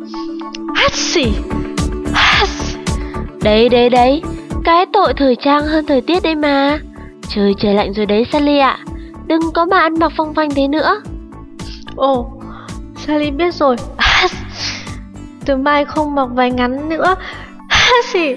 Hát xì. Đấy, cái tội thời trang hơn thời tiết đấy mà. Trời lạnh rồi đấy Sally ạ. Đừng có mà ăn mặc phong phanh thế nữa. Ồ, Sally biết rồi. Từ mai không mặc váy ngắn nữa. Hát xì.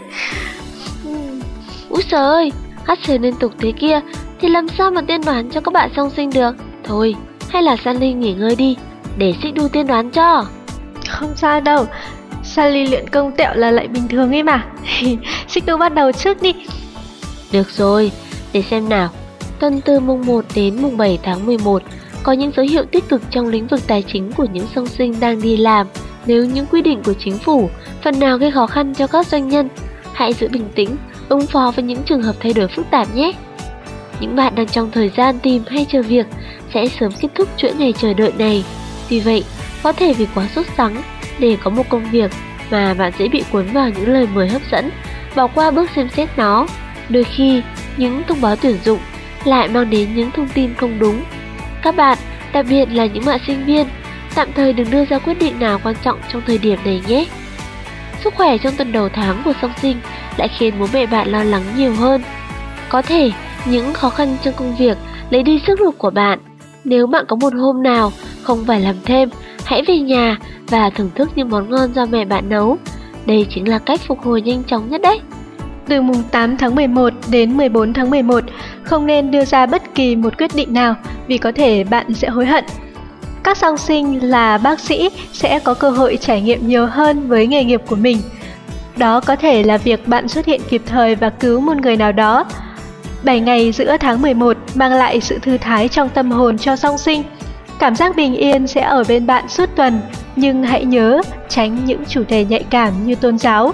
Úi giời ơi, hát xì liên tục thế kia thì làm sao mà tiên đoán cho các bạn song sinh được. Thôi, hay là Sally nghỉ ngơi đi, để Xích Đu tiên đoán cho. Không sao đâu, Sally luyện công tẹo là lại bình thường ấy mà. Xích Đu bắt đầu trước đi. Được rồi, để xem nào. Tuần từ mùng 1 đến mùng 7 tháng 11 có những dấu hiệu tích cực trong lĩnh vực tài chính của những song sinh đang đi làm. Nếu những quy định của chính phủ phần nào gây khó khăn cho các doanh nhân, hãy giữ bình tĩnh, ứng phó với những trường hợp thay đổi phức tạp nhé. Những bạn đang trong thời gian tìm hay chờ việc sẽ sớm kết thúc chuỗi ngày chờ đợi này. Tuy vậy, có thể vì quá sốt sắng để có một công việc mà bạn dễ bị cuốn vào những lời mời hấp dẫn, bỏ qua bước xem xét nó. Đôi khi, những thông báo tuyển dụng lại mang đến những thông tin không đúng. Các bạn, đặc biệt là những bạn sinh viên, tạm thời đừng đưa ra quyết định nào quan trọng trong thời điểm này nhé. Sức khỏe trong tuần đầu tháng của song sinh lại khiến bố mẹ bạn lo lắng nhiều hơn. Có thể những khó khăn trong công việc lấy đi sức lực của bạn. Nếu bạn có một hôm nào không phải làm thêm, hãy về nhà và thưởng thức những món ngon do mẹ bạn nấu. Đây chính là cách phục hồi nhanh chóng nhất đấy. Từ mùng 8 tháng 11 đến 14 tháng 11, không nên đưa ra bất kỳ một quyết định nào vì có thể bạn sẽ hối hận. Các song sinh là bác sĩ sẽ có cơ hội trải nghiệm nhiều hơn với nghề nghiệp của mình. Đó có thể là việc bạn xuất hiện kịp thời và cứu một người nào đó. 7 ngày giữa tháng 11 mang lại sự thư thái trong tâm hồn cho song sinh. Cảm giác bình yên sẽ ở bên bạn suốt tuần, nhưng hãy nhớ tránh những chủ đề nhạy cảm như tôn giáo.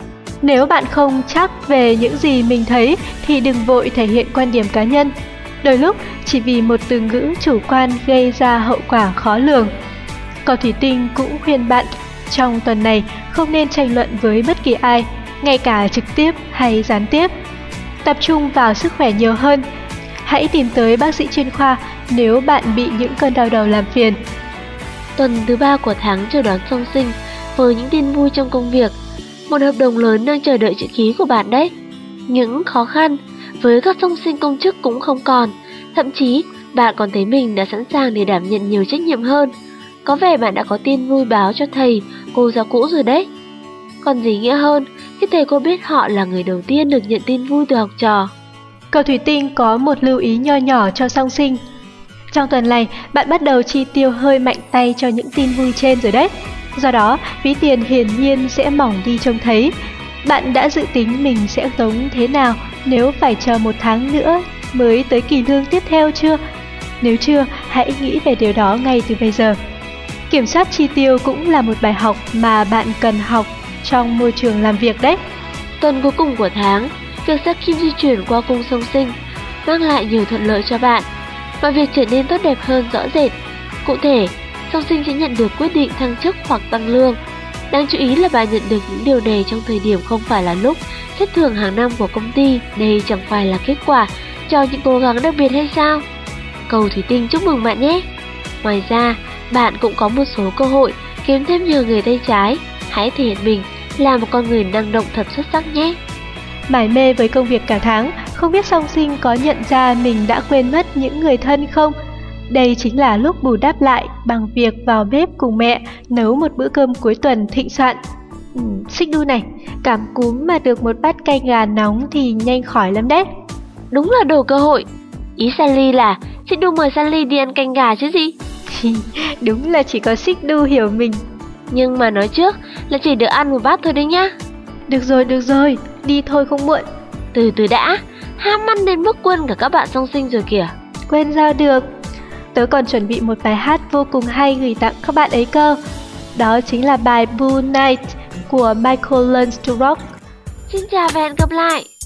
Nếu bạn không chắc về những gì mình thấy thì đừng vội thể hiện quan điểm cá nhân. Đôi lúc chỉ vì một từ ngữ chủ quan gây ra hậu quả khó lường. Cầu thủy tinh cũng khuyên bạn trong tuần này không nên tranh luận với bất kỳ ai, ngay cả trực tiếp hay gián tiếp. Tập trung vào sức khỏe nhiều hơn. Hãy tìm tới bác sĩ chuyên khoa nếu bạn bị những cơn đau đầu làm phiền. Tuần thứ 3 của tháng chờ đón song sinh với những tin vui trong công việc. Một hợp đồng lớn đang chờ đợi chữ ký của bạn đấy. Những khó khăn với các song sinh công chức cũng không còn. Thậm chí bạn còn thấy mình đã sẵn sàng để đảm nhận nhiều trách nhiệm hơn. Có vẻ bạn đã có tin vui báo cho thầy, cô giáo cũ rồi đấy. Còn gì nghĩa hơn khi thầy cô biết họ là người đầu tiên được nhận tin vui từ học trò. Cầu thủy tinh có một lưu ý nho nhỏ cho song sinh. Trong tuần này, bạn bắt đầu chi tiêu hơi mạnh tay cho những tin vui trên rồi đấy. Do đó, ví tiền hiển nhiên sẽ mỏng đi trông thấy. Bạn đã dự tính mình sẽ tống thế nào nếu phải chờ 1 tháng nữa mới tới kỳ lương tiếp theo chưa? Nếu chưa, hãy nghĩ về điều đó ngay từ bây giờ. Kiểm soát chi tiêu cũng là một bài học mà bạn cần học trong môi trường làm việc đấy. Tuần cuối cùng của tháng, việc Sa Kim di chuyển qua cung song sinh mang lại nhiều thuận lợi cho bạn và việc trở nên tốt đẹp hơn rõ rệt. Cụ thể, song sinh sẽ nhận được quyết định thăng chức hoặc tăng lương. Đáng chú ý là bạn nhận được những điều này trong thời điểm không phải là lúc xét thưởng hàng năm của công ty. Đây chẳng phải là kết quả cho những cố gắng đặc biệt hay sao? Cầu thủy tinh chúc mừng bạn nhé! Ngoài ra, bạn cũng có một số cơ hội kiếm thêm nhiều người tay trái. Hãy thể hiện mình là một con người năng động thật xuất sắc nhé! Mải mê với công việc cả tháng, không biết song sinh có nhận ra mình đã quên mất những người thân không? Đây chính là lúc bù đắp lại bằng việc vào bếp cùng mẹ nấu một bữa cơm cuối tuần thịnh soạn. Xích Đu này, cảm cúm mà được một bát canh gà nóng thì nhanh khỏi lắm đấy. Đúng là đồ cơ hội. Ý Sally là Xích Đu mời Sally đi ăn canh gà chứ gì? Đúng là chỉ có Xích Đu hiểu mình. Nhưng mà nói trước là chỉ được ăn một bát thôi đấy nhá. Được rồi, đi thôi không muộn. Từ từ đã, ham ăn đến mức quên cả các bạn song sinh rồi kìa. Quên sao được. Tớ còn chuẩn bị một bài hát vô cùng hay gửi tặng các bạn ấy cơ. Đó chính là bài Blue Night của Michael Learns to Rock. Xin chào và hẹn gặp lại.